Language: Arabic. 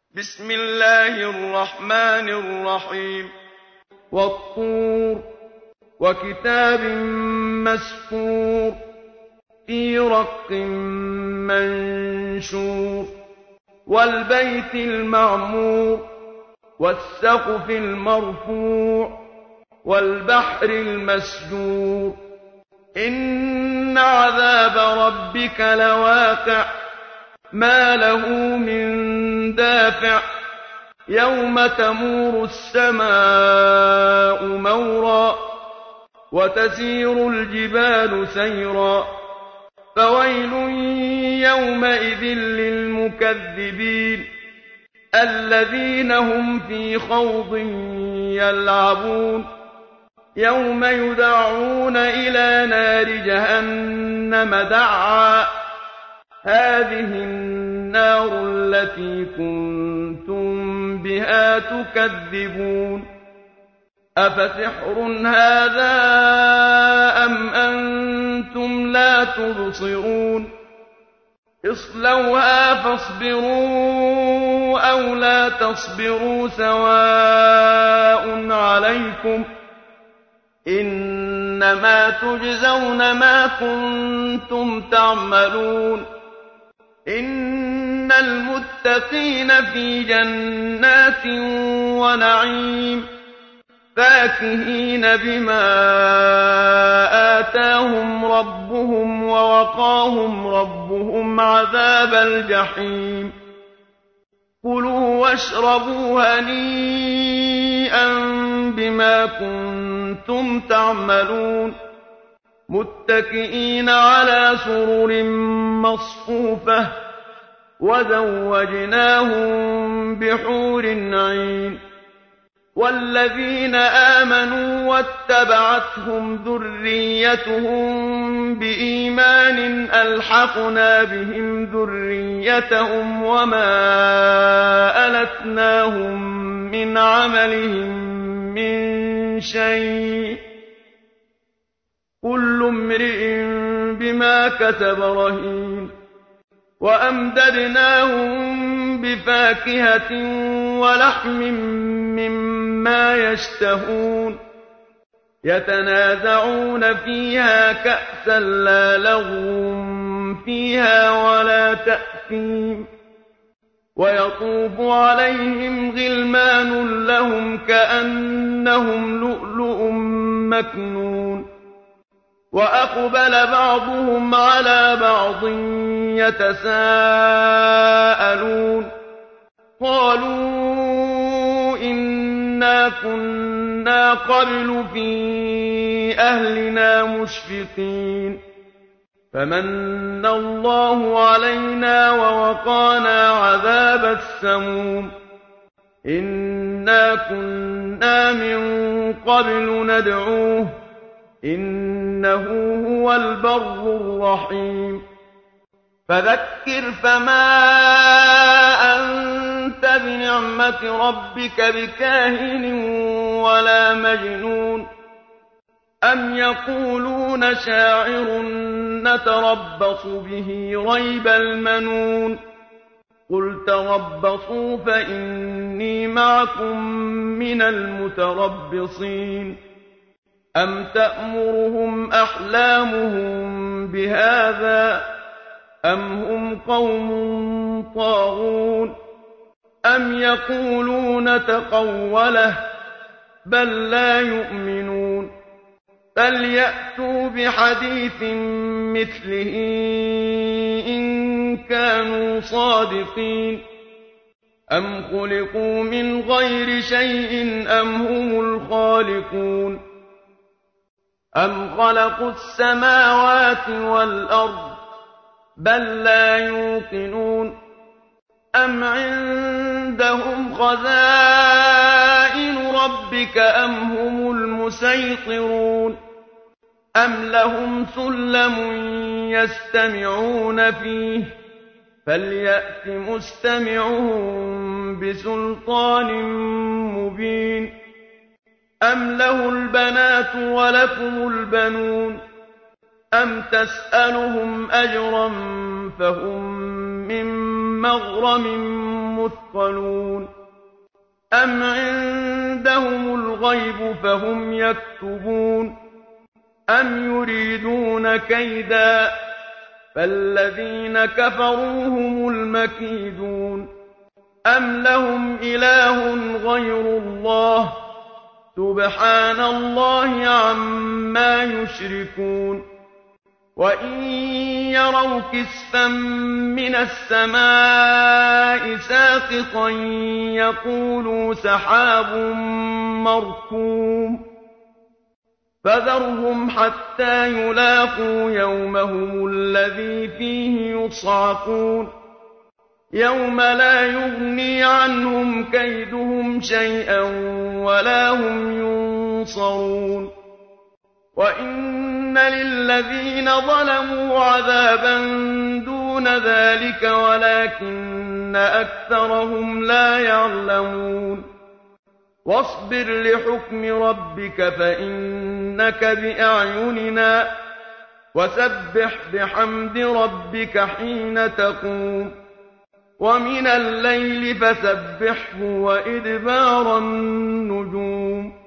بسم الله الرحمن الرحيم والطور وكتاب مسطور في رق منشور والبيت المعمور والسقف المرفوع والبحر المسجور إن عذاب ربك لواقع ما له من دافع يوم تمور السماء مورا وتسير الجبال سيرا فويل يومئذ للمكذبين الذين هم في خوض يلعبون يوم يدعون إلى نار جهنم دعا هذه النار التي كنتم بها تكذبون أفسحر هذا أم أنتم لا تبصرون اصلوها فاصبروا أو لا تصبروا سواء عليكم إنما تجزون ما كنتم تعملون إن المتقين في جنات ونعيم فاكهين بما آتاهم ربهم ووقاهم ربهم عذاب الجحيم كلوا واشربوا هنيئا بما كنتم تعملون متكئين على سرر مصفوفة وزوجناهم بحور عين والذين آمنوا واتبعتهم ذريتهم بإيمان ألحقنا بهم ذريتهم وما ألتناهم من عملهم من شيء كل امرئ بما كسب رهين وأمددناهم بفاكهة ولحم مما يشتهون يتنازعون فيها كأسا لا لغو فيها ولا تأثيم ويطوف عليهم غلمان لهم كأنهم لؤلؤ مكنون وأقبل بعضهم على بعض يتساءلون قالوا إنا كنا قبل في أهلنا مشفقين فمن الله علينا ووقانا عذاب السموم إنا كنا من قبل ندعوه إنه هو البر الرحيم فذكر فما أنت بنعمة ربك بكاهن ولا مجنون أم يقولون شاعر نتربص به ريب المنون قل تربصوا فإني معكم من المتربصين أم تأمرهم أحلامهم بهذا أم هم قوم طاغون أم يقولون تقوله بل لا يؤمنون فليأتوا بحديث مثله إن كانوا صادقين أم خلقوا من غير شيء أم هم الخالقون أم خلقوا السماوات والأرض بل لا يوقنون أم عندهم خزائن ربك أم هم المسيطرون أم لهم سلم يستمعون فيه فليأت مستمعهم بسلطان مبين أم له البنات ولكم البنون أم تسألهم أجرا فهم من مغرم مثقلون أم عندهم الغيب فهم يكتبون أم يريدون كيدا فالذين كفروا هم المكيدون أم لهم إله غير الله سبحان الله عما يشركون وإن يروا كسفا من السماء ساقطا يقولوا سحاب مركوم فذرهم حتى يلاقوا يومهم الذي فيه يصعقون يوم لا يغني عنهم كيدهم شيئا ولا هم ينصرون وإن للذين ظلموا عذابا دون ذلك ولكن أكثرهم لا يعلمون واصبر لحكم ربك فإنك بأعيننا وسبح بحمد ربك حين تقوم ومن الليل فسبحه وإدبار النجوم